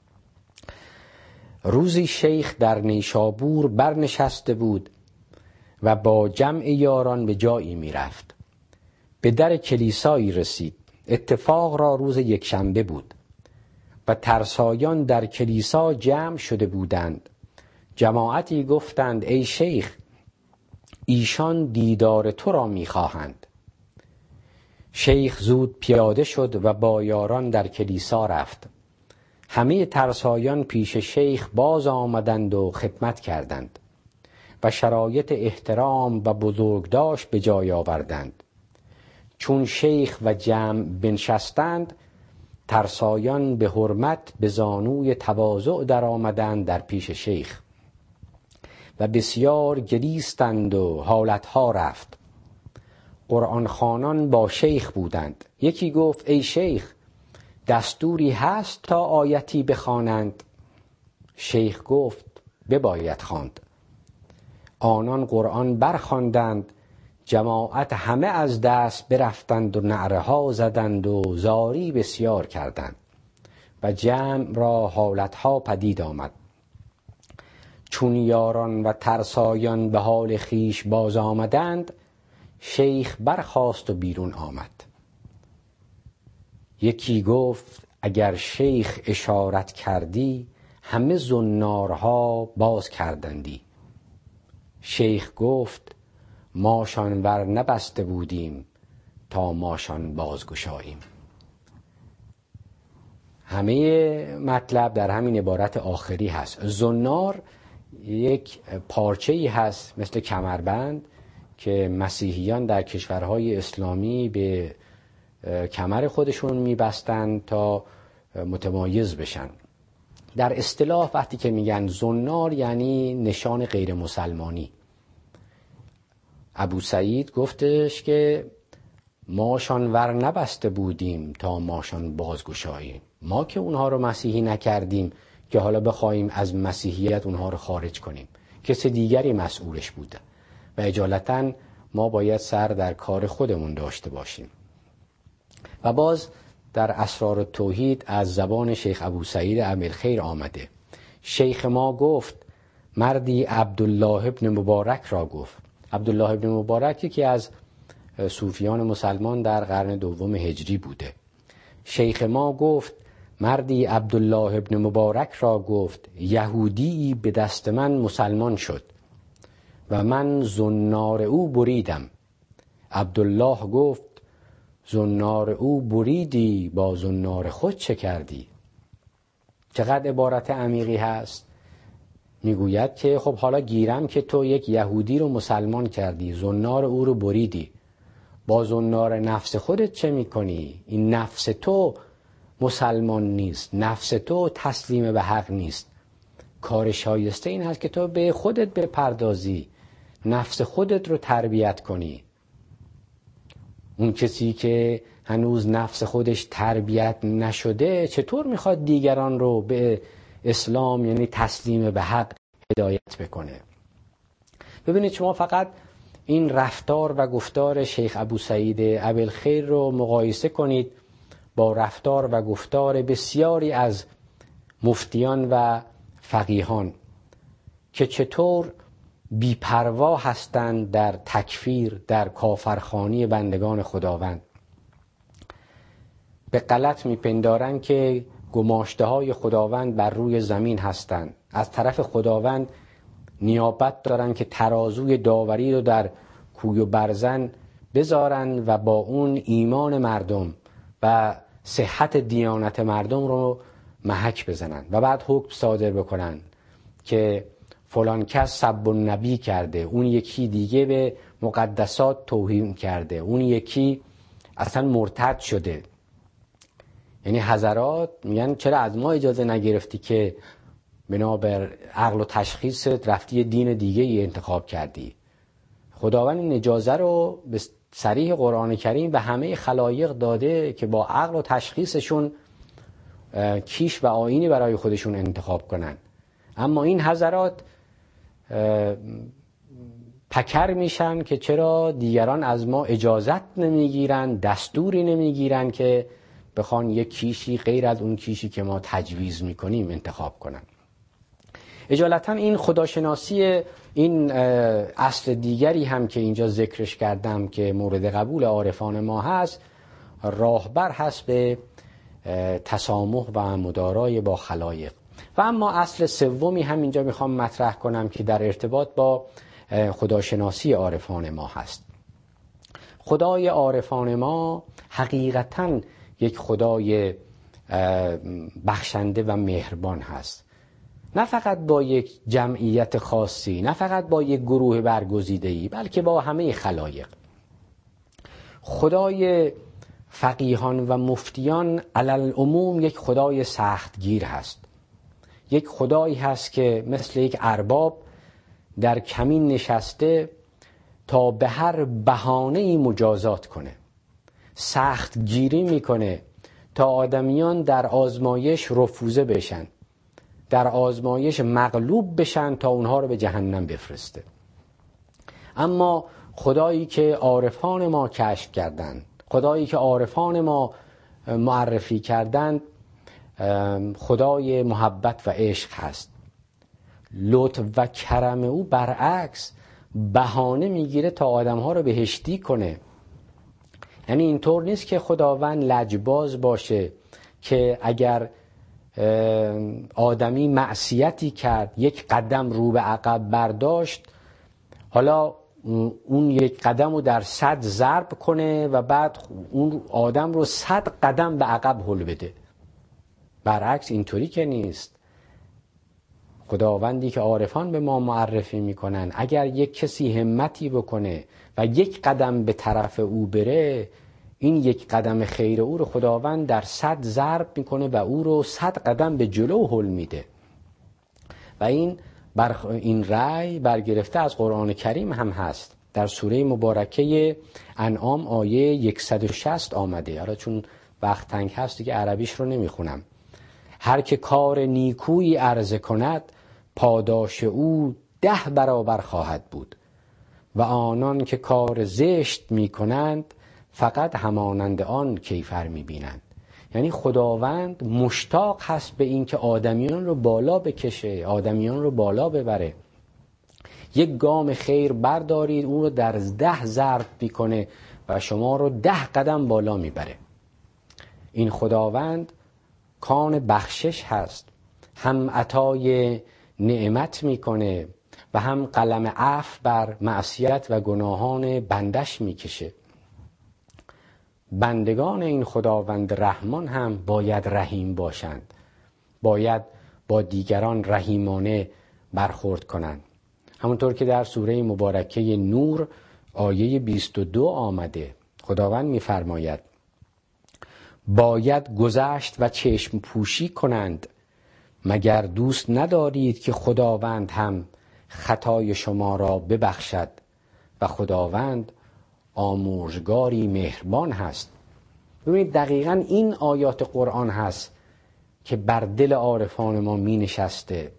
روزی شیخ در نیشابور برنشسته بود و با جمع یاران به جایی می رفت. به در کلیسایی رسید. اتفاق را روز یکشنبه بود و ترسایان در کلیسا جمع شده بودند. جماعتی گفتند ای شیخ، ایشان دیدار تو را می خواهند. شیخ زود پیاده شد و با یاران در کلیسا رفت. همه ترسایان پیش شیخ باز آمدند و خدمت کردند و شرایط احترام و بزرگداشت به جای آوردند. چون شیخ و جمع بنشستند، ترسایان به حرمت به زانوی تواضع در آمدند در پیش شیخ و بسیار گریستند و حالتها رفت. قرآن خوانان با شیخ بودند. یکی گفت ای شیخ، دستوری هست تا آیتی بخوانند؟ شیخ گفت بباید خواند. آنان قرآن برخواندند. جماعت همه از دست برفتند و نعره ها زدند و زاری بسیار کردند و جمع را حالتها پدید آمد. چون یاران و ترسایان به حال خیش باز آمدند، شیخ برخاست و بیرون آمد. یکی گفت اگر شیخ اشارت کردی، همه زنارها باز کردندی. شیخ گفت ماشان ور نبسته بودیم تا ماشان بازگشاییم. همه مطلب در همین عبارت آخری هست. زنار یک پارچه‌ای هست مثل کمربند که مسیحیان در کشورهای اسلامی به کمر خودشون میبستن تا متمایز بشن. در اصطلاح وقتی که میگن زنار یعنی نشان غیر مسلمانی. ابو سعید گفتش که ماشان ور نبسته بودیم تا ماشان بازگشاییم. ما که اونها رو مسیحی نکردیم که حالا بخوایم از مسیحیت اونها رو خارج کنیم. کسی دیگری مسئولش بوده و اجالتا ما باید سر در کار خودمون داشته باشیم. و باز در اسرار توحید از زبان شیخ ابو سعید ابوالخیر آمده. شیخ ما گفت مردی عبدالله ابن مبارک را گفت. عبدالله ابن مبارک که از صوفیان مسلمان در قرن دوم هجری بوده. شیخ ما گفت مردی عبدالله ابن مبارک را گفت یهودی به دست من مسلمان شد و من زنار او بریدم. عبدالله گفت زنار او بریدی، با زنار خود چه کردی؟ چقدر عبارت عمیقی هست. میگوید که خب حالا گیرم که تو یک یهودی رو مسلمان کردی، زنار او رو بریدی، با زنار نفس خودت چه میکنی؟ این نفس تو مسلمان نیست، نفس تو تسلیم به حق نیست. کار شایسته این هست که تو به خودت بپردازی، نفس خودت رو تربیت کنی. اون کسی که هنوز نفس خودش تربیت نشده چطور میخواد دیگران رو به اسلام یعنی تسلیم به حق هدایت بکنه؟ ببینید شما فقط این رفتار و گفتار شیخ ابو سعید ابوالخیر رو مقایسه کنید با رفتار و گفتار بسیاری از مفتیان و فقیهان که چطور بی‌پروا هستند در تکفیر، در کافرخوانی بندگان خداوند. به غلط میپندارند که گماشته های خداوند بر روی زمین هستند. از طرف خداوند نیابت دارن که ترازوی داوری رو در کوی و برزن بذارن و با اون ایمان مردم و صحت دیانت مردم رو محک بزنن و بعد حکم صادر بکنن که فلان کس سب النبی کرده، اون یکی دیگه به مقدسات توهین کرده، اون یکی اصلا مرتد شده. یعنی حضرات میگن چرا از ما اجازه نگرفتی که بنابر عقل و تشخیصت رفتی دین دیگه ای انتخاب کردی؟ خداوند این اجازه رو به صریح قرآن کریم به همه خلایق داده که با عقل و تشخیصشون کیش و آیینی برای خودشون انتخاب کنن. اما این حضرات پکر میشن که چرا دیگران از ما اجازت نمیگیرن، دستوری نمیگیرن که بخوان یک کیشی غیر از اون کیشی که ما تجویز میکنیم انتخاب کنن. اجالتا این خداشناسی، این اصل دیگری هم که اینجا ذکرش کردم که مورد قبول عارفان ما هست، راهبر هست به تسامح و مدارای با خلایق. و اما اصل سومی هم اینجا میخوام مطرح کنم که در ارتباط با خداشناسی عارفان ما هست. خدای عارفان ما حقیقتاً یک خدای بخشنده و مهربان هست، نه فقط با یک جمعیت خاصی، نه فقط با یک گروه برگزیده‌ای، بلکه با همه خلایق. خدای فقیهان و مفتیان علل عموم یک خدای سختگیر هست، یک خدایی هست که مثل یک ارباب در کمین نشسته تا به هر بهانه‌ای مجازات کنه، سخت گیری میکنه تا آدمیان در آزمایش رفوزه بشن، در آزمایش مغلوب بشن تا اونها رو به جهنم بفرسته. اما خدایی که عارفان ما کشف کردند، خدایی که عارفان ما معرفی کردند، خدای محبت و عشق هست. لطف و کرم او برعکس بهانه میگیره تا آدمها رو بهشتی کنه. یعنی اینطور نیست که خداوند لجباز باشه که اگر آدمی معصیتی کرد یک قدم رو به عقب برداشت، حالا اون یک قدم رو در صد ضرب کنه و بعد اون آدم رو صد قدم به عقب هل بده. برعکس اینطوری که نیست. خداوندی که عارفان به ما معرفی میکنن اگر یک کسی همتی بکنه و یک قدم به طرف او بره، این یک قدم خیر او رو خداوند در صد ضرب میکنه و او رو صد قدم به جلو هل میده. و این بر این رأی برگرفته از قرآن کریم هم هست. در سوره مبارکه انعام آیه صد و شصت آمده. حالا چون وقت تنگ هست دیگه عربیش رو نمیخونم. هر که کار نیکویی عرضه کند پاداش او ده برابر خواهد بود و آنان که کار زشت میکنند فقط همانند آن کیفر میبینند. یعنی خداوند مشتاق هست به این که آدمیان رو بالا بکشه، آدمیان رو بالا ببره. یک گام خیر بردارید اون رو در ده ضرب میکنه و شما رو ده قدم بالا میبره. این خداوند کان بخشش هست، هم عطای نعمت میکنه و هم قلم عفو بر معصیت و گناهان بندش میکشه. بندگان این خداوند رحمان هم باید رحیم باشند، باید با دیگران رحیمانه برخورد کنند. همونطور که در سوره مبارکه نور آیه بیست و دو آمده، خداوند میفرماید باید گذشت و چشم پوشی کنند، مگر دوست ندارید که خداوند هم خطای شما را ببخشد و خداوند آمرزگاری مهربان هست. ببینید دقیقاً این آیات قرآن هست که بر دل عارفان ما می نشسته،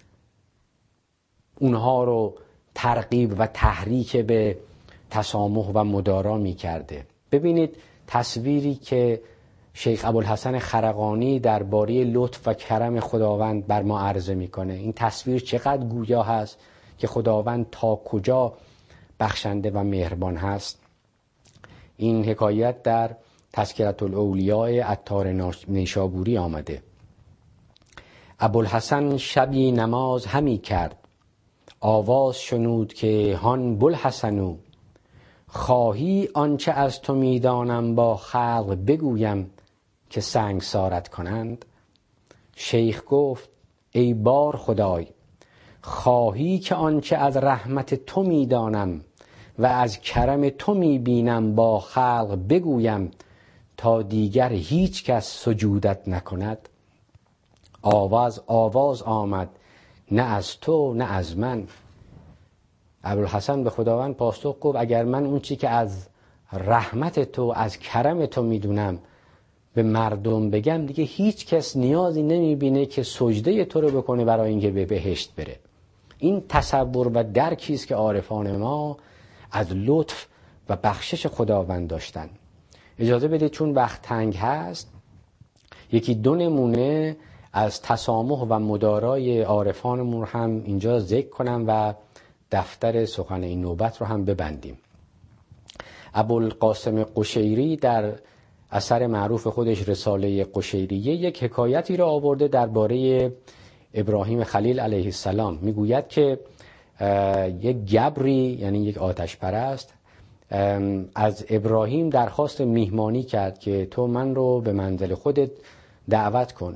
اونها رو ترغیب و تحریک به تسامح و مدارا می کرده. ببینید تصویری که شیخ ابوالحسن خرقانی درباره لطف و کرم خداوند بر ما عرضه میکنه. این تصویر چقدر گویا هست که خداوند تا کجا بخشنده و مهربان هست. این حکایت در تذکرة الاولیاء عطار نیشابوری آمده. ابوالحسن شبی نماز همی کرد، آواز شنود که هان بوالحسنو، خواهی آنچه از تو میدانم با خلق بگویم که سنگسارت کنند. شیخ گفت ای بار خدای، خواهی که آنچه از رحمت تو میدانم و از کرم تو میبینم با خلق بگویم تا دیگر هیچ کس سجودت نکند. آواز آواز آمد نه از تو نه از من. ابوالحسن به خداوند پاسخ گفت اگر من اون چی که از رحمت تو از کرم تو میدونم به مردم بگم دیگه هیچ کس نیازی نمیبینه که سجده تو رو بکنه برای اینکه به بهشت بره. این تصور و درکی است که عارفان ما از لطف و بخشش خداوند داشتن. اجازه بدید چون وقت تنگ هست یکی دو نمونه از تسامح و مدارای عارفانمون هم اینجا ذکر کنم و دفتر سخن این نوبت رو هم ببندیم. ابوالقاسم قشیری در اثر معروف خودش رساله قشیریه یک حکایتی را آورده درباره ابراهیم خلیل علیه السلام. میگوید که یک گبری یعنی یک آتش پرست از ابراهیم درخواست میهمانی کرد که تو من رو به منزل خودت دعوت کن.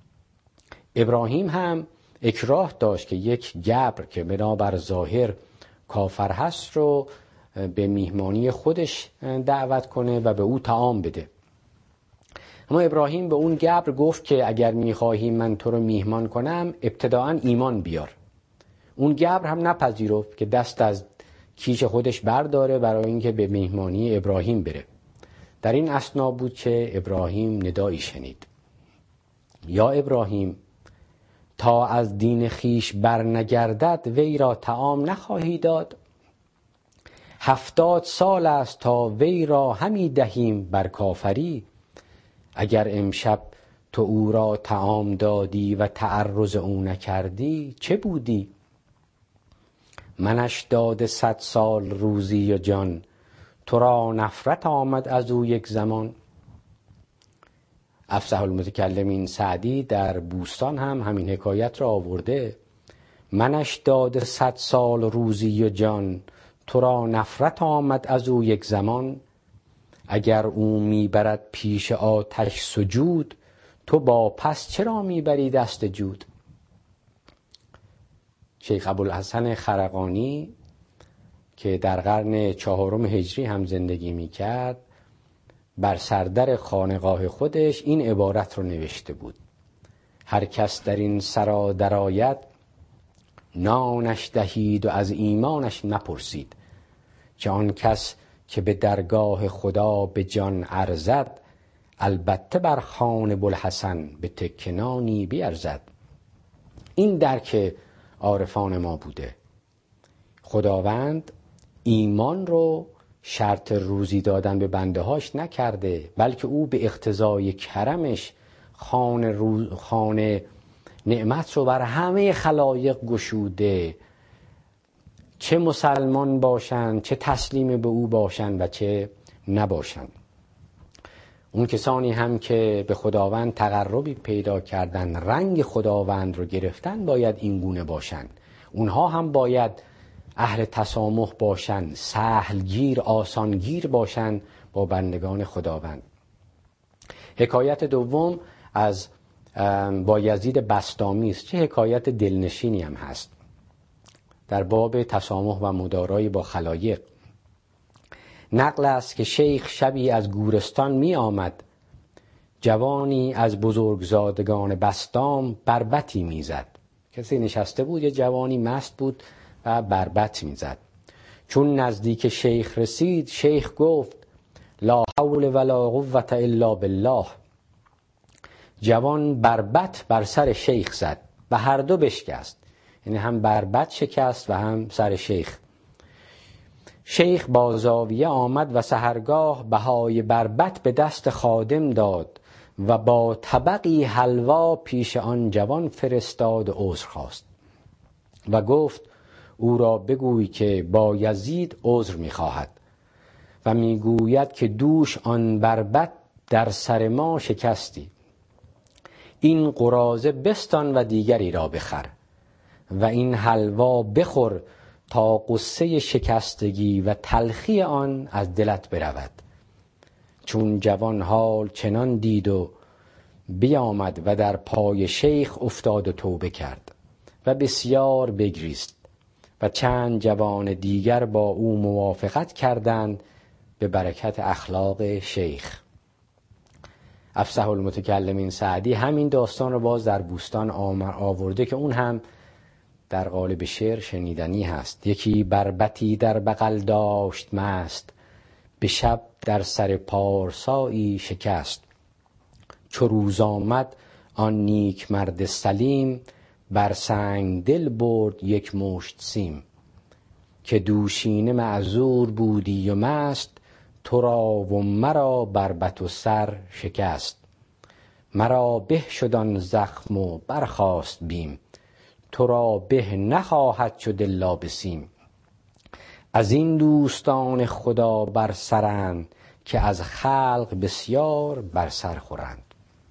ابراهیم هم اکراه داشت که یک گبر که بنابر ظاهر کافر هست رو به میهمانی خودش دعوت کنه و به او طعام بده. اما ابراهیم به اون گبر گفت که اگر میخواهی من تو رو میهمان کنم ابتداعاً ایمان بیار. اون گبر هم نپذیرفت که دست از کیش خودش برداره برای اینکه به میهمانی ابراهیم بره. در این اثنا بود که ابراهیم ندایی شنید: یا ابراهیم، تا از دین خیش بر نگردد وی را طعام نخواهی داد؟ هفتاد سال است تا وی را همی دهیم بر کافری. اگر امشب تو او را طعام دادی و تعرض او نکردی چه بودی؟ منش داده صد سال روزی و جان، تو را نفرت آمد از او یک زمان. افصح المتکلمین سعدی در بوستان هم همین حکایت را آورده: منش داده صد سال روزی و جان، تو را نفرت آمد از او یک زمان. اگر او میبرد پیش آتش سجود، تو با پس چرا میبری دست جود؟ شیخ ابوالحسن خرقانی که در قرن چهارم هجری هم زندگی میکرد بر سردر خانقاه خودش این عبارت رو نوشته بود: هر کس در این سرا درآید، نانش دهید و از ایمانش نپرسید. که آن کس که به درگاه خدا به جان ارزد، البته بر خوان بوالحسن به تکه نانی بیرزد. این درک عارفان ما بوده. خداوند ایمان رو شرط روزی دادن به بنده هاش نکرده، بلکه او به اقتضای کرمش خوان روز خوان نعمت رو بر همه خلایق گشوده، چه مسلمان باشند، چه تسلیم به او باشند و چه نباشند. اون کسانی هم که به خداوند تقربی پیدا کردن، رنگ خداوند رو گرفتن، باید این گونه باشند. اونها هم باید اهل تسامح باشند، سهلگیر، آسانگیر باشند با بندگان خداوند. حکایت دوم از بایزید بسطامی است. چه حکایت دلنشینی هم هست در باب تسامح و مدارایی با خلایق. نقل است که شیخ شبی از گورستان می آمد، جوانی از بزرگزادگان بسطام بربطی می زد. کسی نشسته بود، یه جوانی مست بود و بربط می زد. چون نزدیک شیخ رسید، شیخ گفت: لا حول ولا قوة الا بالله. جوان بربط بر سر شیخ زد و هر دو بشکست، یعنی هم بربط شکست و هم سر شیخ. شیخ با زاویه آمد و سحرگاه بهای بربط به دست خادم داد و با طبقی حلوا پیش آن جوان فرستاد و عذر خواست و گفت: او را بگوی که بایزید عذر می‌خواهد و میگوید که دوش آن بربط در سر ما شکستی. این قراضه بستان و دیگری را بخر و این حلوا بخور تا قصه شکستگی و تلخی آن از دلت برود. چون جوان حال چنان دید و بیامد و در پای شیخ افتاد و توبه کرد و بسیار بگریست و چند جوان دیگر با او موافقت کردند به برکت اخلاق شیخ. افصح المتکلمین سعدی همین داستان رو باز در بوستان آورده که اون هم در قالب شعر شنیدنی هست. یکی بربطی در بغل داشت مست، به شب در سر پارسایی شکست. چو روز آمد آن نیک مرد سلیم، بر سنگ دل برد یک مشت سیم. که دوشینه معذور بودی و مست، تو را و مرا بربط و سر شکست. مرا به شد آن زخم و برخاست بیم، تو را به نخواهد شد الا به سیم. از این دوستان خدا بر سرند، که از خلق بسیار بر سر خورند.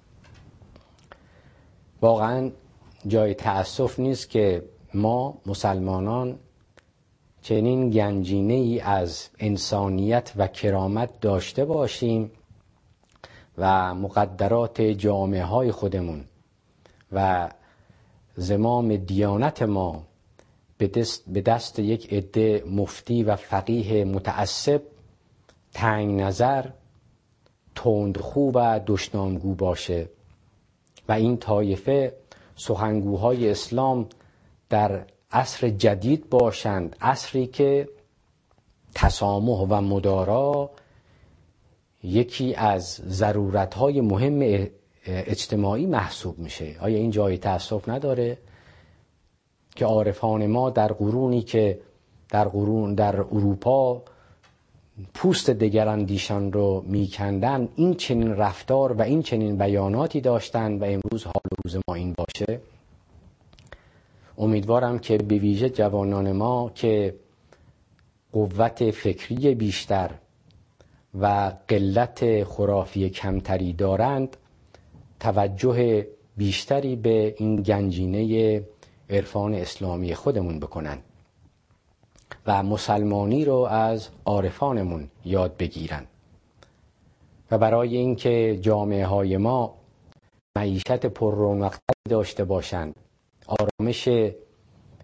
واقعا جای تأسف نیست که ما مسلمانان چنین گنجینه ای از انسانیت و کرامت داشته باشیم و مقدرات جامعه های خودمون و زمام دیانت ما به دست, به دست یک عده مفتی و فقیه متعصب، تنگ نظر، تندخو و دشنامگو باشه و این طایفه سخنگوهای اسلام در عصر جدید باشند، عصری که تسامح و مدارا یکی از ضرورت‌های مهم اجتماعی محسوب میشه. آیا این جای تأسف نداره که عارفان ما در قرونی که در قرون در اروپا پوست دگراندیشان رو میکندن، این چنین رفتار و این چنین بیاناتی داشتن و امروز حال و روز ما این باشه؟ امیدوارم که به ویژه جوانان ما که قوت فکری بیشتر و قلت خرافی کمتری دارند، توجه بیشتری به این گنجینه عرفان اسلامی خودمون بکنن و مسلمانی رو از عارفانمون یاد بگیرن و برای اینکه جامعه های ما معیشت پر رونق داشته باشند، آرامش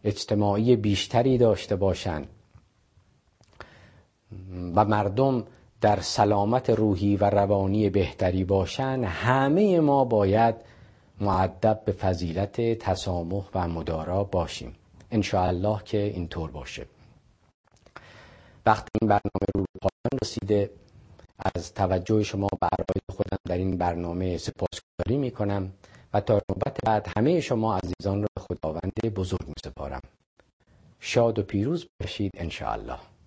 اجتماعی بیشتری داشته باشند و مردم در سلامت روحی و روانی بهتری باشن، همه ما باید مؤدب به فضیلت تسامح و مدارا باشیم. انشاءالله که اینطور باشه. وقتی این برنامه رو پایان رسیده، از توجه شما به عرایض خودم در این برنامه سپاسگزاری می کنم و تا نوبت بعد همه شما عزیزان را به خداوند بزرگ می سپارم. شاد و پیروز باشید انشاءالله.